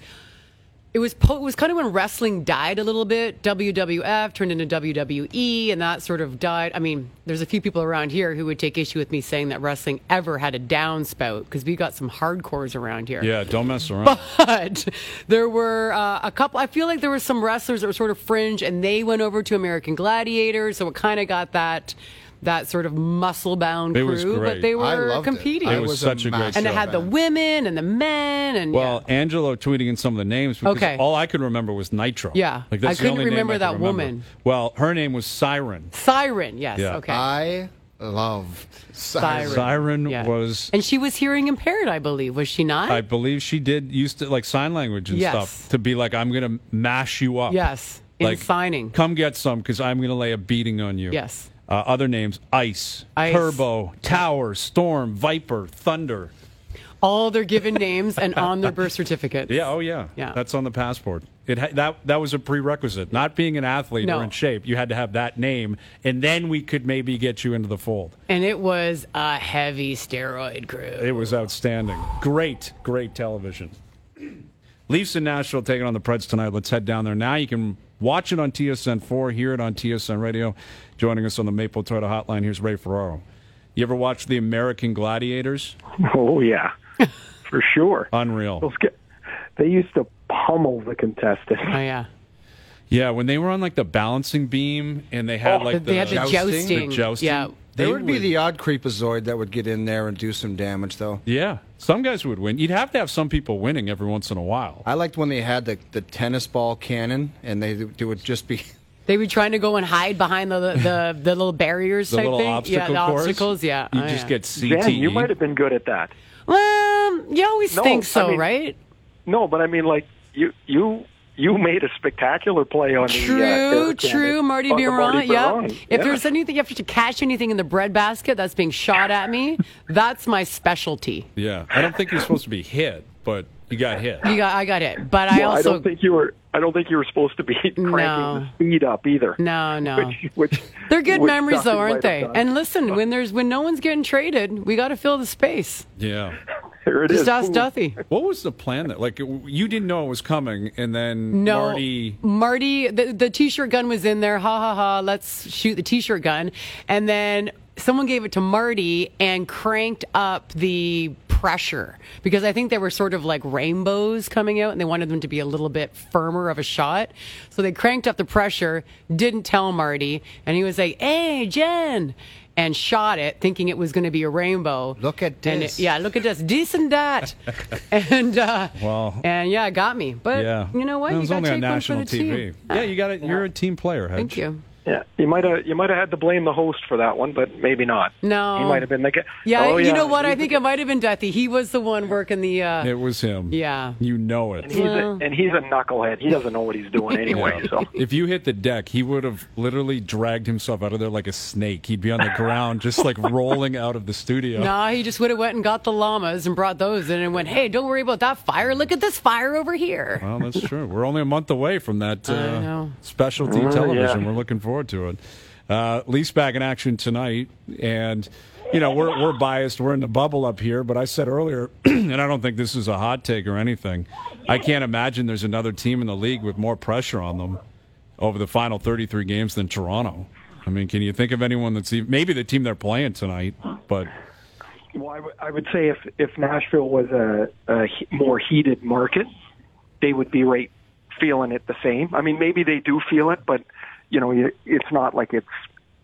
Speaker 3: it was, po- it was kind of when wrestling died a little bit. W W F turned into W W E, and that sort of died. I mean, there's a few people around here who would take issue with me saying that wrestling ever had a downspout, because we got some hardcores around here.
Speaker 2: Yeah, don't mess around.
Speaker 3: But there were uh, a couple, I feel like there were some wrestlers that were sort of fringe, and they went over to American Gladiators, so it kind of got that that sort of muscle-bound
Speaker 2: It
Speaker 3: crew,
Speaker 2: was great.
Speaker 3: but they
Speaker 4: I
Speaker 3: were
Speaker 4: loved
Speaker 3: competing.
Speaker 2: It, it was such a great
Speaker 3: and
Speaker 2: show.
Speaker 3: it had the women and the men, and
Speaker 2: Well,
Speaker 3: yeah.
Speaker 2: Angelo tweeting in some of the names because
Speaker 3: Okay.
Speaker 2: all I could remember was Nitro.
Speaker 3: Yeah.
Speaker 2: like, that's
Speaker 3: I
Speaker 2: the
Speaker 3: couldn't
Speaker 2: only name
Speaker 3: remember
Speaker 2: I could
Speaker 3: that
Speaker 2: remember.
Speaker 3: woman.
Speaker 2: Well, her name was Siren.
Speaker 3: Siren, yes,
Speaker 2: Yeah.
Speaker 3: okay.
Speaker 4: I love Siren.
Speaker 2: Siren
Speaker 3: Yeah.
Speaker 2: was,
Speaker 3: And she was hearing impaired, I believe, was she not?
Speaker 2: I believe she did used to like sign language and
Speaker 3: Yes.
Speaker 2: stuff to be like, I'm going to mash you up.
Speaker 3: yes, in
Speaker 2: Like,
Speaker 3: signing.
Speaker 2: Come get some because I'm going to lay a beating on you.
Speaker 3: Yes.
Speaker 2: Uh, other names: Ice,
Speaker 3: Ice.
Speaker 2: Turbo, Tower, Storm, Viper, Thunder.
Speaker 3: All their given names and on their birth certificate.
Speaker 2: Yeah, oh yeah,
Speaker 3: Yeah.
Speaker 2: That's on the passport. It ha- that that was a prerequisite. Not being an athlete
Speaker 3: No.
Speaker 2: or in shape, you had to have that name, and then we could maybe get you into the fold.
Speaker 3: And it was a heavy steroid crew.
Speaker 2: It was outstanding. Great, great television. Leafs in Nashville taking on the Preds tonight. Let's head down there now. You can watch it on T S N four, hear it on T S N Radio. Joining us on the Maple Toyota Hotline, here's Ray Ferraro. You ever watch the American Gladiators?
Speaker 6: Oh, yeah, for sure.
Speaker 2: Unreal.
Speaker 6: Those ge- They used to pummel the contestants.
Speaker 3: Oh, yeah.
Speaker 2: Yeah, when they were on like the balancing beam and they had
Speaker 6: Oh,
Speaker 2: like
Speaker 3: They had the
Speaker 4: jousting?
Speaker 3: jousting.
Speaker 2: The jousting.
Speaker 3: Yeah.
Speaker 4: There
Speaker 2: They
Speaker 4: would be
Speaker 2: would-
Speaker 4: the odd creepazoid that would get in there and do some damage, though.
Speaker 2: Yeah, some guys would win. You'd have to have some people winning every once in a while.
Speaker 4: I liked when they had the, the tennis ball cannon, and they, they would just be...
Speaker 3: They were trying to go and hide behind the the, the little barriers
Speaker 2: The
Speaker 3: type
Speaker 2: little
Speaker 3: thing.
Speaker 2: obstacle
Speaker 3: yeah, the
Speaker 2: course.
Speaker 3: obstacles, yeah.
Speaker 2: You
Speaker 3: Oh,
Speaker 2: just
Speaker 3: yeah.
Speaker 2: get C T E.
Speaker 6: Jen, you might have been good at that.
Speaker 3: Well, you always
Speaker 6: No,
Speaker 3: think so,
Speaker 6: I mean-
Speaker 3: right?
Speaker 6: No, but I mean, like, you you you made a spectacular play on the uh,
Speaker 3: True,
Speaker 6: air
Speaker 3: true,
Speaker 6: cannon.
Speaker 3: Marty
Speaker 6: On the Marty
Speaker 3: Biron. Yeah.
Speaker 6: Biron.
Speaker 3: If
Speaker 6: Yeah.
Speaker 3: there's anything, you have to catch anything in the breadbasket that's being shot at me, that's my specialty.
Speaker 2: Yeah, I don't think you're supposed to be hit, but you got hit.
Speaker 3: You got, I got it. But I
Speaker 6: Well, I
Speaker 3: also.
Speaker 6: don't think you were. I don't think you were supposed to be cranking
Speaker 3: No.
Speaker 6: the speed up either.
Speaker 3: No, no.
Speaker 6: Which, which,
Speaker 3: They're good
Speaker 6: which
Speaker 3: memories,
Speaker 6: Duffy
Speaker 3: though, aren't
Speaker 6: might
Speaker 3: they?
Speaker 6: have done.
Speaker 3: And listen, when there's when no one's getting traded, we got to fill the space.
Speaker 2: Yeah.
Speaker 6: Here it
Speaker 3: Just
Speaker 6: is.
Speaker 3: ask
Speaker 6: Ooh.
Speaker 3: Duffy.
Speaker 2: What was the plan? That like you didn't know it was coming, and then
Speaker 3: No,
Speaker 2: Marty.
Speaker 3: Marty, the, the t-shirt gun was in there. Ha ha ha! Let's shoot the t-shirt gun, and then someone gave it to Marty and cranked up the pressure because I think they were sort of like rainbows coming out, and they wanted them to be a little bit firmer of a shot. So they cranked up the pressure. Didn't tell Marty, and he was like, "Hey, Jen." And shot it, thinking it was going to be a rainbow.
Speaker 4: Look at
Speaker 3: And
Speaker 4: this.
Speaker 3: it- yeah, look at this, this and that, and uh,
Speaker 2: Well,
Speaker 3: and yeah, it got me. But
Speaker 2: Yeah,
Speaker 3: you know what?
Speaker 2: It
Speaker 3: You
Speaker 2: was
Speaker 3: gotta
Speaker 2: only on
Speaker 3: take one for
Speaker 2: national
Speaker 3: the
Speaker 2: T V.
Speaker 3: team.
Speaker 2: Yeah, you got it. You're a team player. Hedge.
Speaker 3: Thank you.
Speaker 6: Yeah, you might have you might have had to blame the host for that one, but maybe not.
Speaker 3: No.
Speaker 6: he might have been like,
Speaker 3: Yeah,
Speaker 6: oh,
Speaker 3: you
Speaker 6: yeah,
Speaker 3: know what? I
Speaker 6: he's
Speaker 3: think
Speaker 6: a-
Speaker 3: it might have been Duffy. He was the one working the. Uh,
Speaker 2: It was him.
Speaker 3: Yeah.
Speaker 2: You know it.
Speaker 6: And he's, a, and he's a knucklehead. He doesn't know what he's doing anyway.
Speaker 2: Yeah.
Speaker 6: So
Speaker 2: If you hit the deck, he would have literally dragged himself out of there like a snake. He'd be on the ground, just like rolling out of the studio.
Speaker 3: Nah, he just would have went and got the llamas and brought those in and went, "Hey, don't worry about that fire. Look at this fire over here."
Speaker 2: Well, that's true. We're only a month away from that
Speaker 3: I
Speaker 2: uh,
Speaker 3: know.
Speaker 2: specialty
Speaker 6: Uh,
Speaker 2: television.
Speaker 6: yeah.
Speaker 2: We're looking forward to it. Uh, Leafs back in action tonight, and you know we're we're biased. We're in the bubble up here, but I said earlier, and I don't think this is a hot take or anything. I can't imagine there's another team in the league with more pressure on them over the final thirty-three games than Toronto. I mean, can you think of anyone that's even, maybe the team they're playing tonight? But
Speaker 6: well, I, w- I would say if if Nashville was a, a he- more heated market, they would be right feeling it the same. I mean, maybe they do feel it, but you know, you- it's not like it's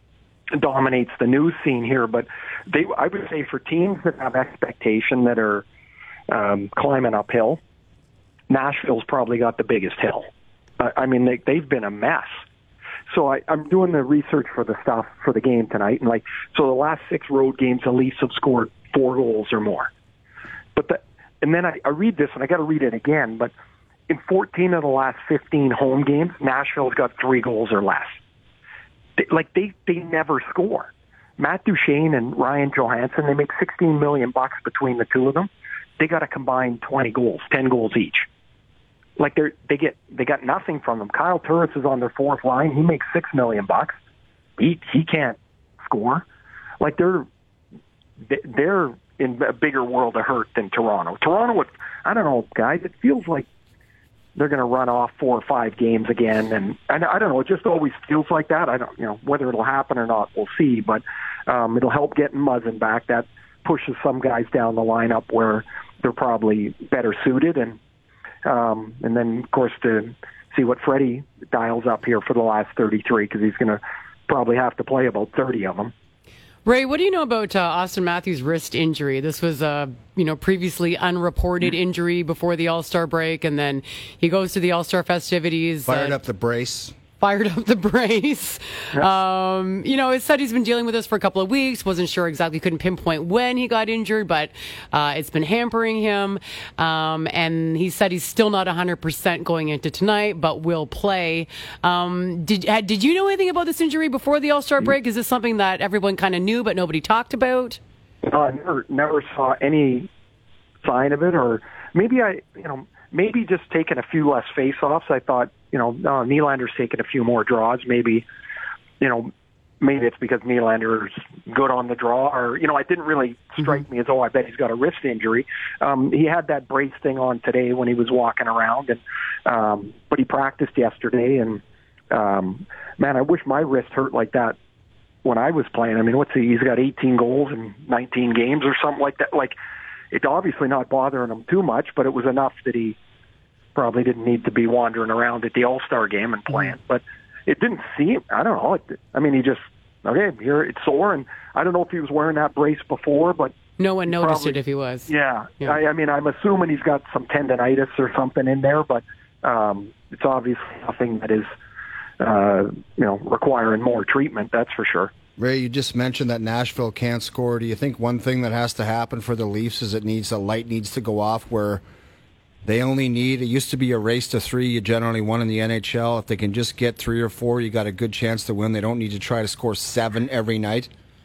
Speaker 6: dominates the news scene here. But they, I would say, for teams that have expectation that are um, climbing uphill, Nashville's probably got the biggest hill. I, I mean, they, they've been a mess. So I, I'm doing the research for the stuff for the game tonight, and like, so the last six road games, the Leafs have scored four goals or more. But the, and then I, I read this, and I got to read it again. But in fourteen of the last fifteen home games, Nashville's got three goals or less. They, like they, they never score. Matt Duchene and Ryan Johansson, they make sixteen million bucks between the two of them. They got a combined twenty goals, ten goals each. Like they they get they got nothing from them. Kyle Turris is on their fourth line. He makes six million bucks. He he can't score. Like they're they're in a bigger world of hurt than Toronto. Toronto, would, I don't know, guys. It feels like they're going to run off four or five games again, and, and I don't know. It just always feels like that. I don't, you know, whether it'll happen or not, we'll see. But um, it'll help getting Muzzin back. That pushes some guys down the lineup where they're probably better suited, and um, and then of course to see what Freddie dials up here for the last thirty-three, because he's going to probably have to play about thirty of them.
Speaker 3: Ray, what do you know about uh, Austin Matthews' wrist injury? This was a you know previously unreported injury before the All-Star break, and then he goes to the All-Star festivities.
Speaker 4: Fired
Speaker 3: uh,
Speaker 4: up the brace.
Speaker 3: Fired up the brace. Um, you know, it said he's been dealing with this for a couple of weeks. Wasn't sure exactly, couldn't pinpoint when he got injured, but uh, it's been hampering him. Um, and he said he's still not one hundred percent going into tonight, but will play. Um, did had, did you know anything about this injury before the All-Star break? Is this something that everyone kind of knew, but nobody talked about?
Speaker 6: No, I never, never saw any sign of it, or maybe I, you know, maybe just taking a few less face-offs. I thought, you know, uh, Nylander's taken a few more draws. Maybe, you know, maybe it's because Nylander's good on the draw, or, you know, it didn't really strike me as, oh, I bet he's got a wrist injury. Um, he had that brace thing on today when he was walking around, and um, but he practiced yesterday, and um, man, I wish my wrist hurt like that when I was playing. I mean, what's he? He's got eighteen goals in nineteen games or something like that. Like, it's obviously not bothering him too much, but it was enough that he probably didn't need to be wandering around at the All-Star game and playing. But it didn't seem, I don't know. It, I mean, he just, okay, here it's sore, and I don't know if he was wearing that brace before, but
Speaker 3: no one noticed
Speaker 6: probably,
Speaker 3: it if he was.
Speaker 6: Yeah.
Speaker 3: yeah.
Speaker 6: I, I mean, I'm assuming he's got some tendonitis or something in there, but um, it's obviously nothing that is, uh, you know, requiring more treatment, that's for sure.
Speaker 4: Ray, you just mentioned that Nashville can't score. Do you think one thing that has to happen for the Leafs is it needs a light needs to go off where they only need, it used to be a race to three, you generally won in the N H L. If they can just get three or four, you got a good chance to win. They don't need to try to score seven every night.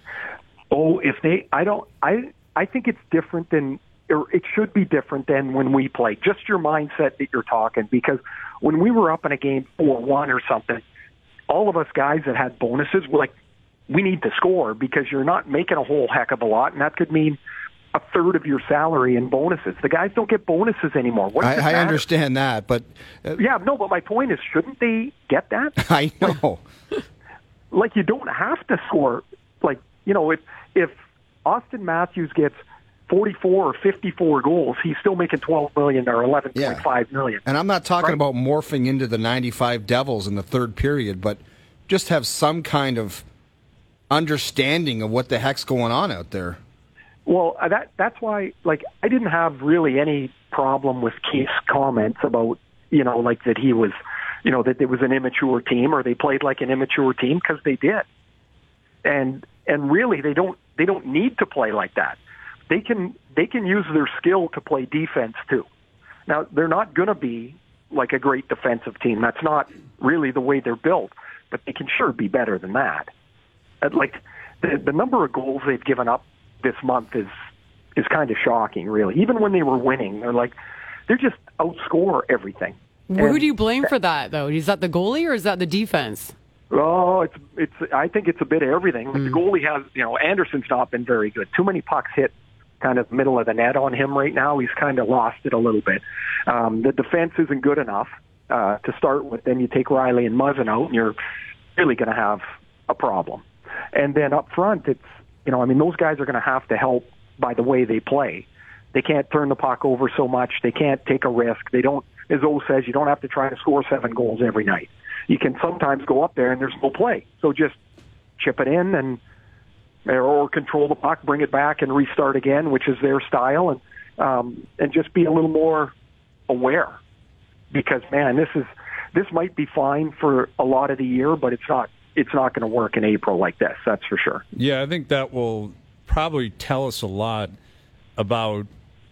Speaker 6: Oh, if they, I don't, I, I think it's different than, or it should be different than when we play. Just your mindset that you're talking, because when we were up in a game four one or something, all of us guys that had bonuses were like, we need to score, because you're not making a whole heck of a lot, and that could mean a third of your salary in bonuses. The guys don't get bonuses anymore. What does
Speaker 4: I,
Speaker 6: it
Speaker 4: I
Speaker 6: matter?
Speaker 4: understand that, but... Uh,
Speaker 6: yeah, no, but my point is, shouldn't they get that?
Speaker 4: I know.
Speaker 6: Like, you don't have to score. Like, you know, if if Austin Matthews gets forty-four or fifty-four goals, he's still making twelve million dollars or eleven point five
Speaker 4: yeah.
Speaker 6: million dollars.
Speaker 4: And I'm not talking
Speaker 6: right?
Speaker 4: about morphing into the ninety-five Devils in the third period, but just have some kind of understanding of what the heck's going on out there.
Speaker 6: Well, that that's why, like, I didn't have really any problem with Keith's comments about, you know, like that he was, you know, that it was an immature team or they played like an immature team, because they did. And and really, they don't they don't need to play like that. They can they can use their skill to play defense too. Now, they're not going to be like a great defensive team. That's not really the way they're built, but they can sure be better than that. Like the the number of goals they've given up this month is is kind of shocking, really. Even when they were winning, they're like they're just outscore everything.
Speaker 3: Who
Speaker 6: And
Speaker 3: do you blame for that, though? Is that the goalie or is that the defense?
Speaker 6: Oh, it's it's. I think it's a bit of everything. Like
Speaker 3: Mm.
Speaker 6: the goalie has, you know, Anderson's not been very good. Too many pucks hit kind of middle of the net on him right now. He's kind of lost it a little bit. Um, the defense isn't good enough uh, to start with. Then you take Riley and Muzzin out, and you're really going to have a problem. And then up front, it's, you know, I mean, those guys are going to have to help by the way they play. They can't turn the puck over so much. They can't take a risk. They don't, as O says, you don't have to try to score seven goals every night. You can sometimes go up there and there's no play. So just chip it in and or control the puck, bring it back and restart again, which is their style, and um, and just be a little more aware. Because, man, this is this might be fine for a lot of the year, but it's not it's not going to work in April like this. That's for sure.
Speaker 2: Yeah, I think that will probably tell us a lot about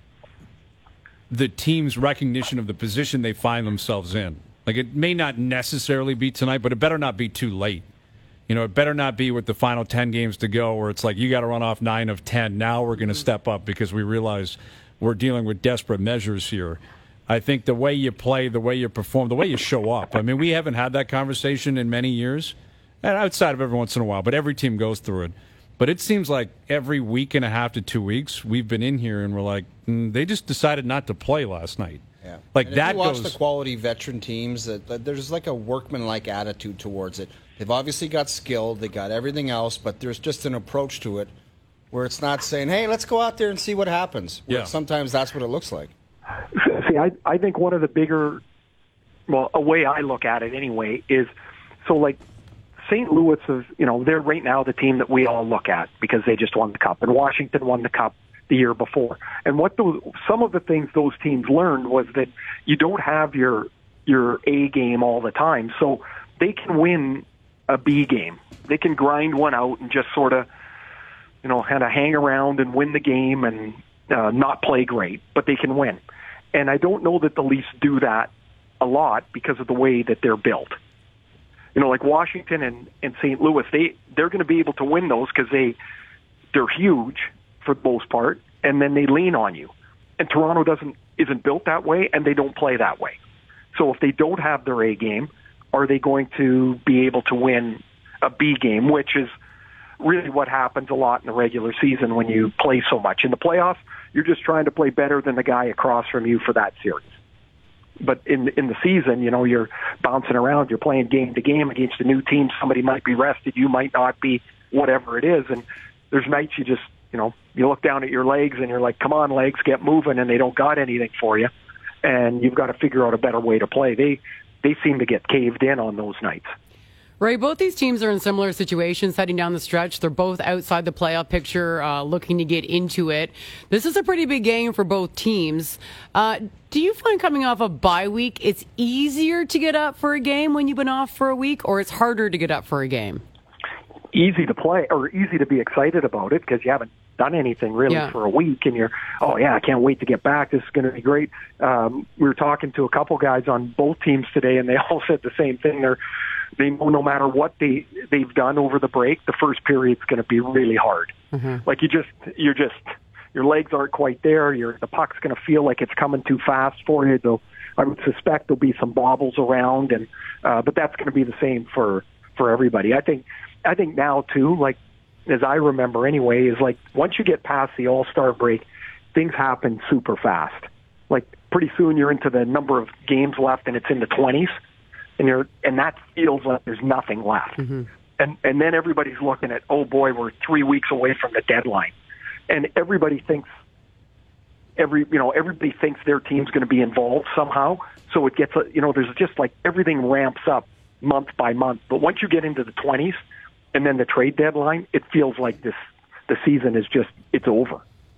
Speaker 2: the team's recognition of the position they find themselves in. Like, it may not necessarily be tonight, but it better not be too late. You know, it better not be with the final ten games to go where it's like you got to run off nine of ten. Now we're going to step up because we realize we're dealing with desperate measures here. I think the way you play, the way you perform, the way you show up. I mean, we haven't had that conversation in many years, and outside of every once in a while, but every team goes through it. But it seems like every week and a half to two weeks, we've been in here and we're like, mm, they just decided not to play last night.
Speaker 4: Yeah.
Speaker 2: Like
Speaker 4: and
Speaker 2: that
Speaker 4: if you watch
Speaker 2: goes...
Speaker 4: the quality veteran teams, that, that there's like a workman-like attitude towards it. They've obviously got skill, they got everything else, but there's just an approach to it where it's not saying, hey, let's go out there and see what happens. Where
Speaker 2: Yeah.
Speaker 4: Sometimes that's what it looks like.
Speaker 6: See, I, I think one of the bigger, well, a way I look at it anyway is, so like Saint Louis is, you know, they're right now the team that we all look at because they just won the Cup, and Washington won the Cup the year before. And what those, some of the things those teams learned was that you don't have your your A game all the time, so they can win a B game. They can grind one out and just sort of, you know, kind of hang around and win the game and uh, not play great, but they can win. And I don't know that the Leafs do that a lot because of the way that they're built. You know, like Washington and, and Saint Louis, they, they're going to be able to win those because they, they're huge for the most part, and then they lean on you. And Toronto doesn't isn't built that way, and they don't play that way. So if they don't have their A game, are they going to be able to win a B game, which is really what happens a lot in the regular season when you play so much. In the playoffs, you're just trying to play better than the guy across from you for that series. But in in the season, you know, you're bouncing around, you're playing game to game against a new team. Somebody might be rested, you might not be, whatever it is. And there's nights you just, you know, you look down at your legs and you're like, come on, legs, get moving, and they don't got anything for you. And you've got to figure out a better way to play. They they seem to get caved in on those nights.
Speaker 3: Ray, both these teams are in similar situations heading down the stretch. They're both outside the playoff picture, uh, looking to get into it. This is a pretty big game for both teams. Uh, do you find coming off a bye week, it's easier to get up for a game when you've been off for a week, or it's harder to get up for a game?
Speaker 6: Easy to play, or easy to be excited about it because you haven't done anything really
Speaker 3: yeah.
Speaker 6: for a week, and you're, oh yeah, I can't wait to get back. This is going to be great. Um, we were talking to a couple guys on both teams today, and they all said the same thing. They're They know no matter what they they've done over the break, the first period's going to be really hard. Mm-hmm. Like you just you're just your legs aren't quite there. Your the puck's going to feel like it's coming too fast for you. Though I would suspect there'll be some bobbles around, and uh, but that's going to be the same for for everybody. I think I think now too, like as I remember anyway, is like once you get past the All-Star break, things happen super fast. Like pretty soon you're into the number of games left, and it's in the twenties. And you're, and that feels like there's nothing left. Mm-hmm. And and then everybody's looking at, oh boy, we're three weeks away from the deadline. And everybody thinks every you know, everybody thinks their team's gonna be involved somehow. So it gets a, you know, there's just like everything ramps up month by month. But once you get into the twenties and then the trade deadline, it feels like this the season is just it's over.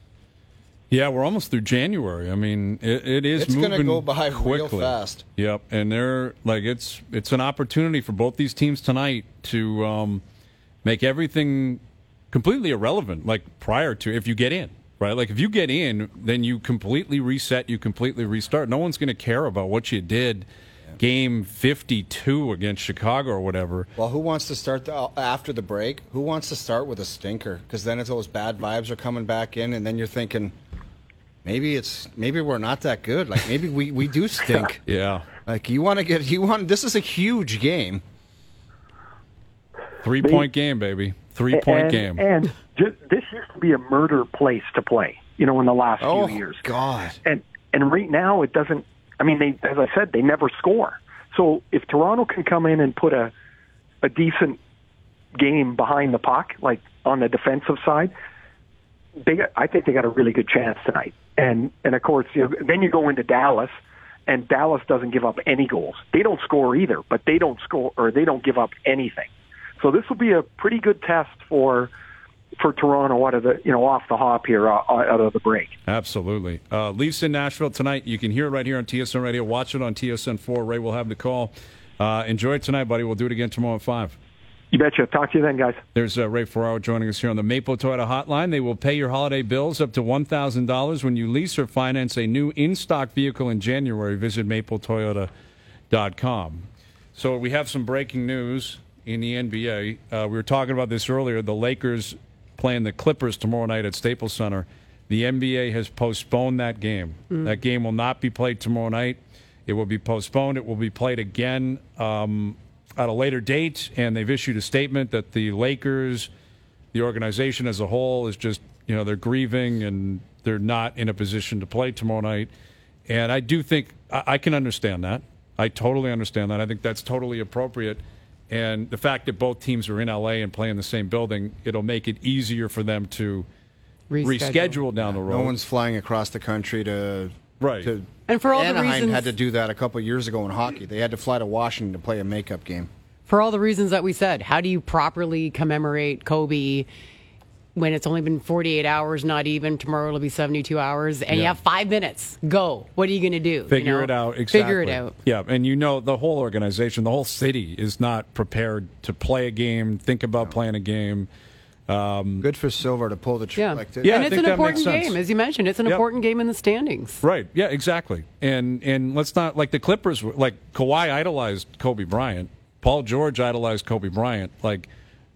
Speaker 2: Yeah, we're almost through January. I mean, it, it is
Speaker 4: it's
Speaker 2: moving
Speaker 4: going to go by
Speaker 2: quickly.
Speaker 4: real fast.
Speaker 2: Yep, and they're like it's it's an opportunity for both these teams tonight to um, make everything completely irrelevant. Like prior to if you get in, right? Like if you get in, then you completely reset, you completely restart. No one's going to care about what you did. Game fifty-two against Chicago or whatever.
Speaker 4: Well, who wants to start the, after the break? Who wants to start with a stinker? Because then it's those bad vibes are coming back in, and then you're thinking, maybe it's maybe we're not that good. Like maybe we, we do stink.
Speaker 2: Yeah.
Speaker 4: Like you want to get you want. This is a huge game.
Speaker 2: Three point game, baby. Three point
Speaker 6: and,
Speaker 2: game.
Speaker 6: And just, this used to be a murder place to play. You know, in the last
Speaker 4: oh,
Speaker 6: few years.
Speaker 4: God.
Speaker 6: And and right now it doesn't. I mean, they, as I said, they never score. So if Toronto can come in and put a a decent game behind the puck, like on the defensive side, they got, I think they got a really good chance tonight. And and of course, you know, then you go into Dallas, and Dallas doesn't give up any goals. They don't score either, but they don't score or they don't give up anything. So this will be a pretty good test for for Toronto out of the you know off the hop here uh, out of the break.
Speaker 2: Absolutely. Uh, Leafs in Nashville tonight. You can hear it right here on T S N Radio. Watch it on T S N four. Ray will have the call. Uh, enjoy it tonight, buddy. We'll do it again tomorrow at five.
Speaker 6: You betcha. Talk to you then, guys.
Speaker 2: There's uh, Ray Ferraro joining us here on the Maple Toyota Hotline. They will pay your holiday bills up to one thousand dollars when you lease or finance a new in-stock vehicle in January. Visit maple toyota dot com. So we have some breaking news in the N B A. Uh, we were talking about this earlier. The Lakers playing the Clippers tomorrow night at Staples Center. The N B A has postponed that game. Mm. That game will not be played tomorrow night. It will be postponed. It will be played again um, at a later date, and they've issued a statement that the Lakers, the organization as a whole, is just, you know, they're grieving and they're not in a position to play tomorrow night. And I do think, I, I can understand that. I totally understand that. I think that's totally appropriate. And the fact that both teams are in L A and play in the same building, it'll make it easier for them to reschedule, reschedule down the road.
Speaker 4: No one's flying across the country to...
Speaker 2: Right.
Speaker 4: To,
Speaker 3: and for all
Speaker 4: Anaheim
Speaker 3: the reasons...
Speaker 4: had to do that a couple of years ago in hockey. They had to fly to Washington to play a makeup game.
Speaker 3: For all the reasons that we said, how do you properly commemorate Kobe when it's only been forty-eight hours, not even? Tomorrow it'll be seventy-two hours, and yeah. you have five minutes. Go. What are you going to do?
Speaker 2: Figure
Speaker 3: you know?
Speaker 2: it out. Exactly.
Speaker 3: Figure it out.
Speaker 2: Yeah, and you know the whole organization, the whole city is not prepared to play a game, think about no. playing a game. Um,
Speaker 4: Good for Silver to pull the trigger.
Speaker 3: Yeah,
Speaker 4: like this.
Speaker 2: yeah
Speaker 3: and
Speaker 2: I
Speaker 3: it's
Speaker 2: think
Speaker 3: an
Speaker 2: that
Speaker 3: important
Speaker 2: makes sense.
Speaker 3: game, as you mentioned. It's an
Speaker 2: yep.
Speaker 3: important game in the standings.
Speaker 2: Right. Yeah. Exactly. And and let's not like the Clippers. Like Kawhi idolized Kobe Bryant. Paul George idolized Kobe Bryant. Like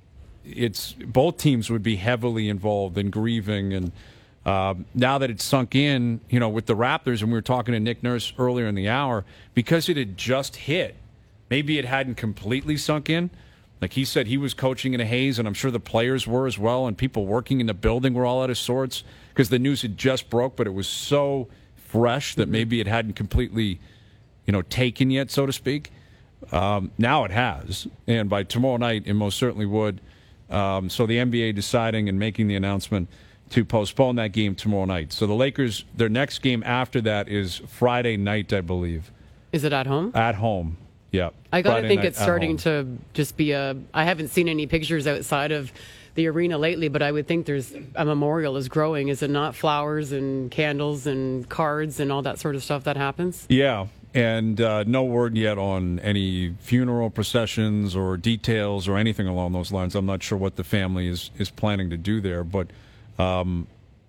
Speaker 2: it's both teams would be heavily involved in grieving. And um, now that it's sunk in, you know, with the Raptors, and we were talking to Nick Nurse earlier in the hour, because it had just hit. Maybe it hadn't completely sunk in. Like he said, he was coaching in a haze, and I'm sure the players were as well, and people working in the building were all out of sorts because the news had just broke, but it was so fresh that maybe it hadn't completely, you know, taken yet, so to speak. Um, now it has, and by tomorrow night, it most certainly would. Um, so the N B A deciding and making the announcement to postpone that game tomorrow night. So the Lakers, their next game after that is Friday night, I believe.
Speaker 3: Is it at home?
Speaker 2: At home. Yeah.
Speaker 3: I got to think it's starting to just be a... I haven't seen any pictures outside of the arena lately, but I would think there's a memorial is growing. Is it not? Flowers and candles and cards and all that sort of stuff that happens?
Speaker 2: Yeah. And uh, no word yet on any funeral processions or details or anything along those lines. I'm not sure what the family is, is planning to do there. But um,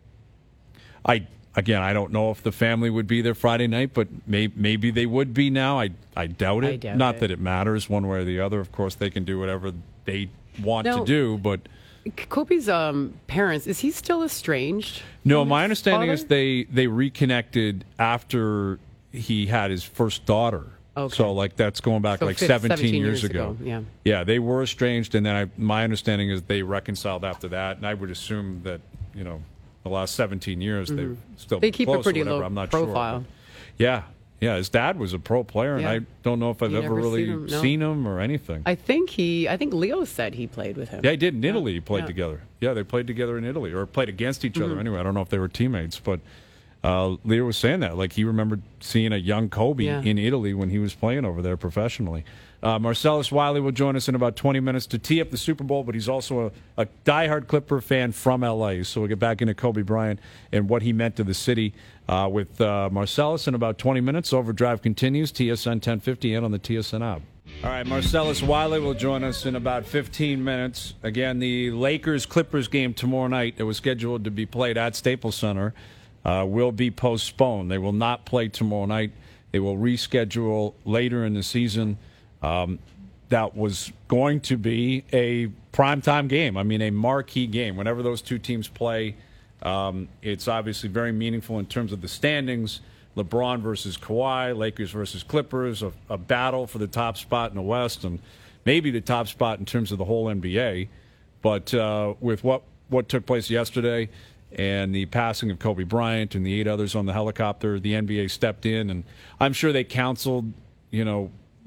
Speaker 2: I... Again, I don't know if the family would be there Friday night, but may, maybe they would be now. I I doubt it.
Speaker 3: I doubt
Speaker 2: Not
Speaker 3: it.
Speaker 2: that it matters one way or the other. Of course, they can do whatever they want
Speaker 3: now,
Speaker 2: to do, but...
Speaker 3: Kobe's um, parents, is he still estranged?
Speaker 2: No, my understanding
Speaker 3: father?
Speaker 2: is they, they reconnected after he had his first daughter.
Speaker 3: Okay.
Speaker 2: So, like, that's going back
Speaker 3: so
Speaker 2: like
Speaker 3: fifteen,
Speaker 2: seventeen,
Speaker 3: years,
Speaker 2: years ago.
Speaker 3: ago. Yeah,
Speaker 2: yeah, they were estranged, and then I, my understanding is they reconciled after that, and I would assume that, you know... The last seventeen years, mm-hmm. they've still
Speaker 3: they
Speaker 2: been
Speaker 3: keep
Speaker 2: close
Speaker 3: a pretty
Speaker 2: or whatever.
Speaker 3: low
Speaker 2: I'm not
Speaker 3: profile.
Speaker 2: Sure. Yeah, yeah. His dad was a pro player,
Speaker 3: yeah.
Speaker 2: and I don't know if I've
Speaker 3: you
Speaker 2: ever really
Speaker 3: seen him, no.
Speaker 2: seen him or anything.
Speaker 3: I think he. I think Leo said he played with him.
Speaker 2: Yeah, he did in Italy. He played
Speaker 3: yeah.
Speaker 2: together. Yeah, they played together in Italy, or played against each
Speaker 3: mm-hmm.
Speaker 2: other. Anyway, I don't know if they were teammates, but uh, Leo was saying that like he remembered seeing a young Kobe
Speaker 3: yeah.
Speaker 2: in Italy when he was playing over there professionally. Uh, Marcellus Wiley will join us in about twenty minutes to tee up the Super Bowl, but he's also a, a diehard Clipper fan from L A. So we'll get back into Kobe Bryant and what he meant to the city uh, with uh, Marcellus in about twenty minutes. Overdrive continues, T S N ten fifty and on the T S N app. All right, Marcellus Wiley will join us in about fifteen minutes. Again, the Lakers-Clippers game tomorrow night that was scheduled to be played at Staples Center uh, will be postponed. They will not play tomorrow night. They will reschedule later in the season. Um, that was going to be a primetime game. I mean, a marquee game. Whenever those two teams play, um, it's obviously very meaningful in terms of the standings. LeBron versus Kawhi, Lakers versus Clippers, a, a battle for the top spot in the West, and maybe the top spot in terms of the whole N B A. But uh, with what, what took place yesterday and the passing of Kobe Bryant and the eight others on the helicopter, the N B A stepped in, and I'm sure they counseled, you know,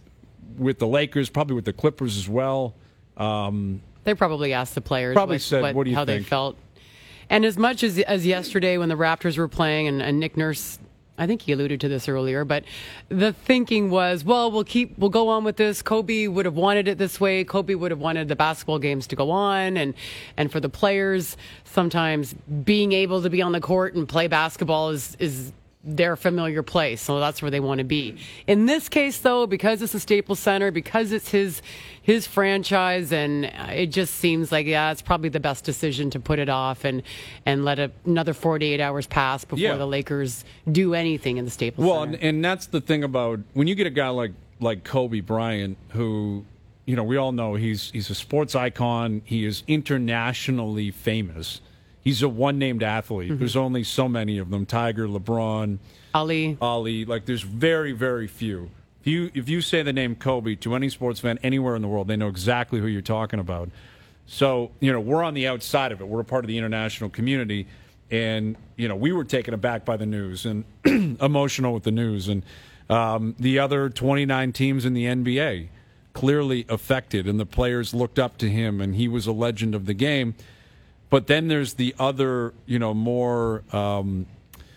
Speaker 2: with the Lakers, probably with the Clippers as well. Um,
Speaker 3: they probably asked the players
Speaker 2: probably
Speaker 3: what,
Speaker 2: said,
Speaker 3: what,
Speaker 2: what do you
Speaker 3: how
Speaker 2: think?
Speaker 3: they felt. And as much as as yesterday when the Raptors were playing and, and Nick Nurse I think he alluded to this earlier, but the thinking was, well, we'll keep, we'll go on with this. Kobe would have wanted it this way. Kobe would have wanted the basketball games to go on, and and for the players, sometimes being able to be on the court and play basketball is is their familiar place, so that's where they want to be. In this case, though, because it's the Staples Center, because it's his his franchise, and it just seems like, yeah, it's probably the best decision to put it off and and let a, another forty-eight hours pass before
Speaker 2: Yeah.
Speaker 3: the Lakers do anything in the Staples
Speaker 2: Well,
Speaker 3: Center.
Speaker 2: and, and that's the thing about when you get a guy like like Kobe Bryant, who, you know, we all know he's he's a sports icon. He is internationally famous. He's a one-named athlete. Mm-hmm. There's only so many of them. Tiger, LeBron,
Speaker 3: Ali.
Speaker 2: Ali. Like, there's very, very few. If you if you say the name Kobe to any sports fan anywhere in the world, they know exactly who you're talking about. So, you know, we're on the outside of it. We're a part of the international community. And, you know, we were taken aback by the news and emotional with the news. And um, the other twenty-nine teams in the N B A clearly affected, and the players looked up to him, and he was a legend of the game. But then there's the other, you know, more, um,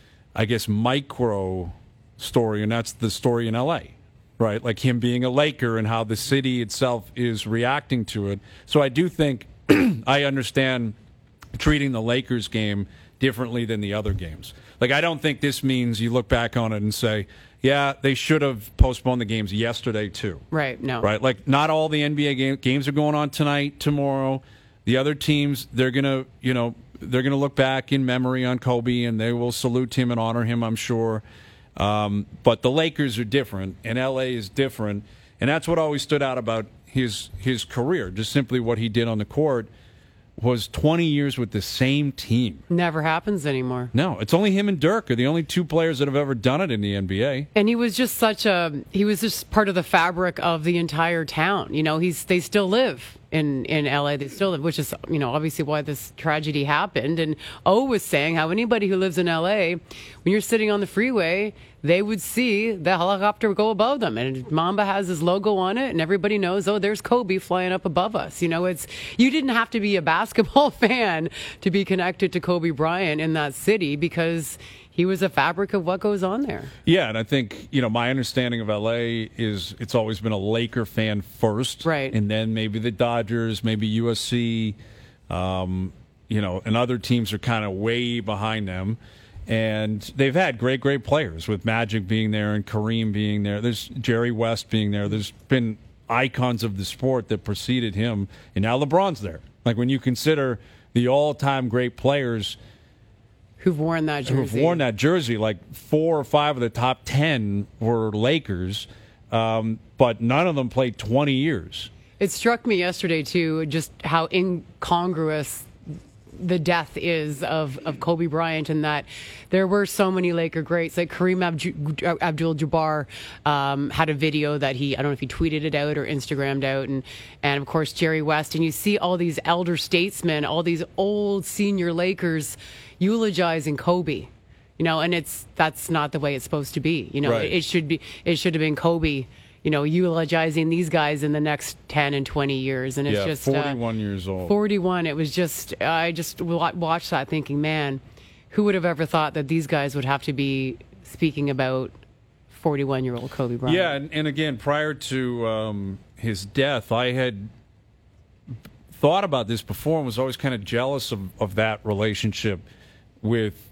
Speaker 2: I guess, micro story, and that's the story in L A, right? Like him being a Laker and how the city itself is reacting to it. So I do think I understand treating the Lakers game differently than the other games. Like, I don't think this means you look back on it and say, yeah, they should have postponed the games yesterday too.
Speaker 3: Right, no.
Speaker 2: Right? Like, not all the N B A game, games are going on tonight, tomorrow. The other teams, they're going to, you know, they're going to look back in memory on Kobe, and they will salute him and honor him, I'm sure. Um, but the Lakers are different, and L A is different. And that's what always stood out about his his career, just simply what he did on the court. Was twenty years with the same team.
Speaker 3: Never happens anymore.
Speaker 2: No, it's only him and Dirk are the only two players that have ever done it in the N B A.
Speaker 3: And he was just such a, he was just part of the fabric of the entire town. You know, he's, they still live in, in L A. They still live, which is, you know, obviously why this tragedy happened. And O was saying how anybody who lives in L A, when you're sitting on the freeway, they would see the helicopter go above them, and Mamba has his logo on it, and everybody knows, oh, there's Kobe flying up above us. You know, it's, you didn't have to be a basketball fan to be connected to Kobe Bryant in that city, because he was a fabric of what goes on there.
Speaker 2: Yeah, and I think, you know, my understanding of L A is it's always been a Laker fan first,
Speaker 3: right,
Speaker 2: and then maybe the Dodgers, maybe U S C, um, you know, and other teams are kind of way behind them. And they've had great, great players, with Magic being there and Kareem being there. There's Jerry West being there. There's been icons of the sport that preceded him, and now LeBron's there. Like, when you consider the all-time great players
Speaker 3: who've worn that jersey,
Speaker 2: who've worn that jersey, like four or five of the top ten were Lakers, um, but none of them played twenty years.
Speaker 3: It struck me yesterday, too, just how incongruous the death is of, of Kobe Bryant, and that there were so many Laker greats. Like Kareem Abdu- Abdul-Jabbar um, had a video that he, I don't know if he tweeted it out or Instagrammed out, and, and of course Jerry West. And you see all these elder statesmen, all these old senior Lakers eulogizing Kobe. You know, and it's, that's not the way it's supposed to be. You know,
Speaker 2: right.
Speaker 3: it, it should be, it should have been Kobe, you know, eulogizing these guys in the next ten and twenty years. And it's
Speaker 2: yeah,
Speaker 3: just
Speaker 2: forty-one
Speaker 3: uh,
Speaker 2: years old.
Speaker 3: forty-one. It was just, I just watched that thinking, man, who would have ever thought that these guys would have to be speaking about forty-one-year-old Kobe Bryant?
Speaker 2: Yeah, and, and again, prior to um, his death, I had thought about this before and was always kind of jealous of, of that relationship with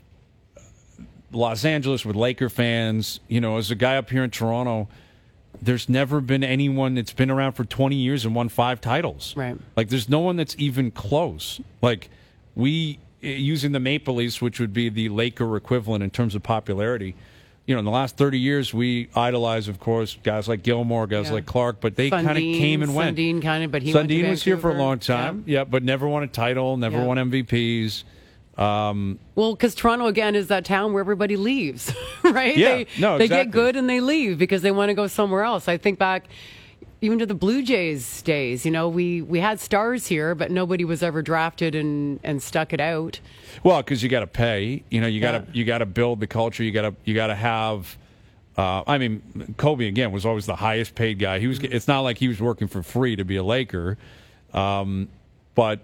Speaker 2: Los Angeles, with Laker fans. You know, as a guy up here in Toronto, there's never been anyone that's been around for twenty years and won five titles.
Speaker 3: Right.
Speaker 2: Like, there's no one that's even close. Like, we, using the Maple Leafs, which would be the Laker equivalent in terms of popularity, you know, in the last thirty years, we idolize, of course, guys like Gilmore, guys
Speaker 3: Yeah.
Speaker 2: like Clark, but they kind of
Speaker 3: Sundin,
Speaker 2: came and went.
Speaker 3: Sundin kind of, but he went to
Speaker 2: Sundin was here for a
Speaker 3: Vancouver.
Speaker 2: long time, yeah,
Speaker 3: Yeah.
Speaker 2: but never won a title, never
Speaker 3: Yeah.
Speaker 2: won M V Ps. Um,
Speaker 3: Well, because Toronto, again, is that town where everybody leaves, right?
Speaker 2: Yeah,
Speaker 3: they,
Speaker 2: no,
Speaker 3: They
Speaker 2: exactly.
Speaker 3: get good and they leave because they want to go somewhere else. I think back even to the Blue Jays days. You know, we, we had stars here, but nobody was ever drafted and, and stuck it out.
Speaker 2: Well, because you got to pay, you know, you got to
Speaker 3: Yeah.
Speaker 2: you got to build the culture. You got to you got to have. Uh, I mean, Kobe again was always the highest paid guy. He was. It's not like he was working for free to be a Laker, um, but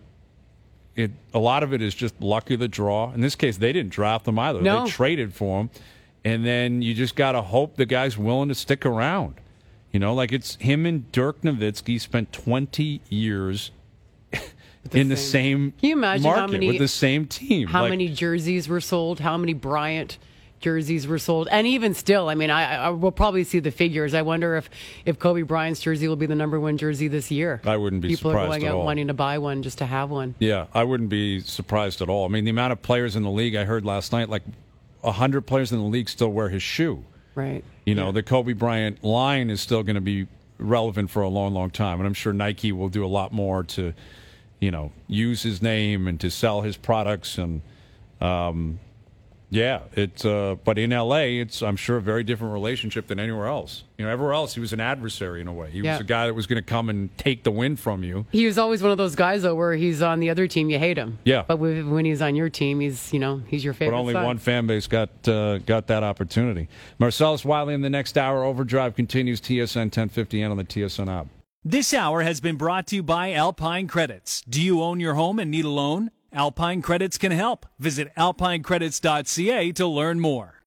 Speaker 2: it a lot of it is just luck of the draw. In this case, they didn't draft him either.
Speaker 3: No.
Speaker 2: They traded for him, and then you just got to hope the guy's willing to stick around. You know, like it's him and Dirk Nowitzki spent twenty years
Speaker 3: the
Speaker 2: in the
Speaker 3: same-
Speaker 2: same
Speaker 3: Can you imagine
Speaker 2: market
Speaker 3: how many-
Speaker 2: with the same team.
Speaker 3: How
Speaker 2: Like,
Speaker 3: many jerseys were sold? How many Bryant jerseys were sold? And even still, I mean, I, I will probably see the figures. I wonder if, if Kobe Bryant's jersey will be the number one jersey this year.
Speaker 2: I wouldn't be
Speaker 3: People
Speaker 2: surprised
Speaker 3: are going
Speaker 2: at
Speaker 3: out
Speaker 2: all.
Speaker 3: wanting to buy one just to have one.
Speaker 2: Yeah, I wouldn't be surprised at all. I mean, the amount of players in the league, I heard last night, like one hundred players in the league still wear his shoe.
Speaker 3: Right.
Speaker 2: You know, the Kobe Bryant line is still going to be relevant for a long, long time. And I'm sure Nike will do a lot more to, you know, use his name and to sell his products. And, um, yeah, it's, uh, but in L A, it's, I'm sure, a very different relationship than anywhere else. You know, everywhere else, he was an adversary in a way. He
Speaker 3: Yeah.
Speaker 2: was a guy that was going to come and take the win from you.
Speaker 3: He was always one of those guys, though, where he's on the other team, you hate him.
Speaker 2: Yeah.
Speaker 3: But with- when he's on your team, he's, you know, he's your favorite
Speaker 2: But only
Speaker 3: son.
Speaker 2: one fan base got uh, got that opportunity. Marcellus Wiley in the next hour. Overdrive continues. T S N ten fifty and on the T S N app.
Speaker 1: This hour has been brought to you by Alpine Credits. Do you own your home and need a loan? Alpine Credits can help. Visit alpine credits dot c a to learn more.